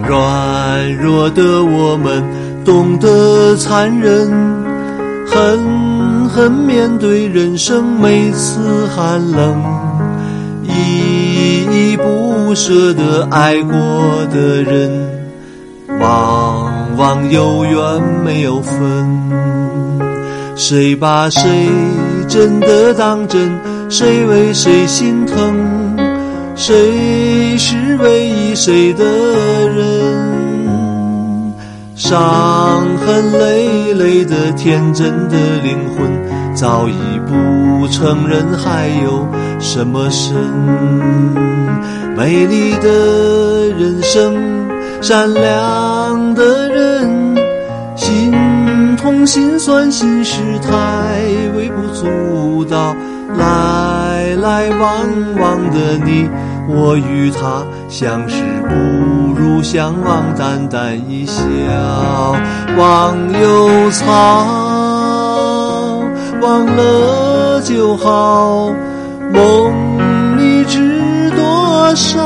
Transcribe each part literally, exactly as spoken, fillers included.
软弱的我们懂得残忍，狠狠面对人生每次寒冷，依依不舍地爱过的人，往往有缘没有分。谁把谁真的当真，谁为谁心疼，谁是唯一谁的人。伤痕累累的天真的灵魂，早已不承认还有什么神。美丽的人生，善良的人，心痛心酸心事太微不足道，来来往往的你我与他，相识不如相忘，淡淡一笑，忘忧草，忘了就好，梦里知多少。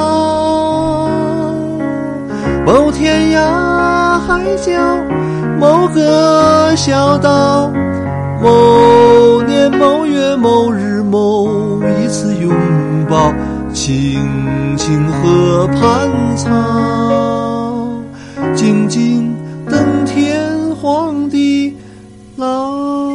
某天涯海角，某个小岛，某年某月某日某一次拥抱，青青河畔草，静静等天荒地老。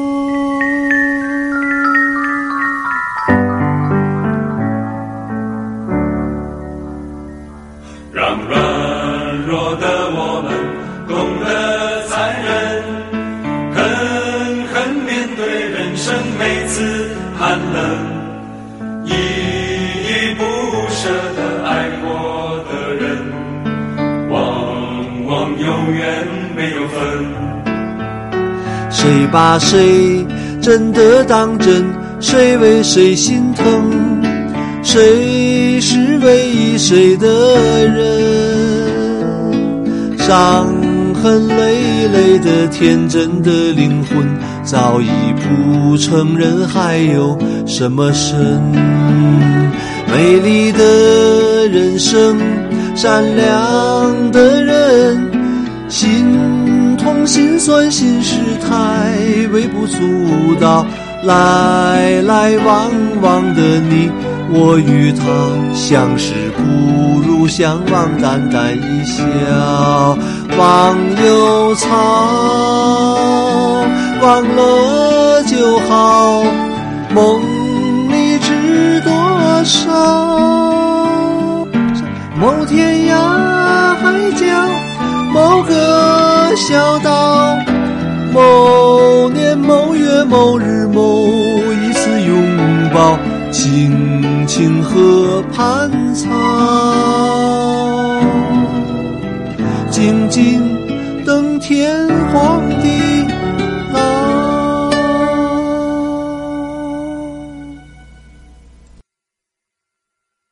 让软弱的我们懂得残忍，狠狠面对人生每次寒冷，依依不舍地爱过的人，往往有缘没有分。 谁把谁真的当真，谁为谁心疼，谁是唯一谁的人。伤痕累累的天真的灵魂，早已不承认还有什么神。美丽的人生，善良的人，心痛心酸心事太微不足道，来来往往的你我与他，相识不如相忘，淡淡一笑，忘忧草，忘了就好，梦里知多少。某天涯海角，某个小岛，某年某月某日某一次拥抱，青青河畔草，静静等天荒地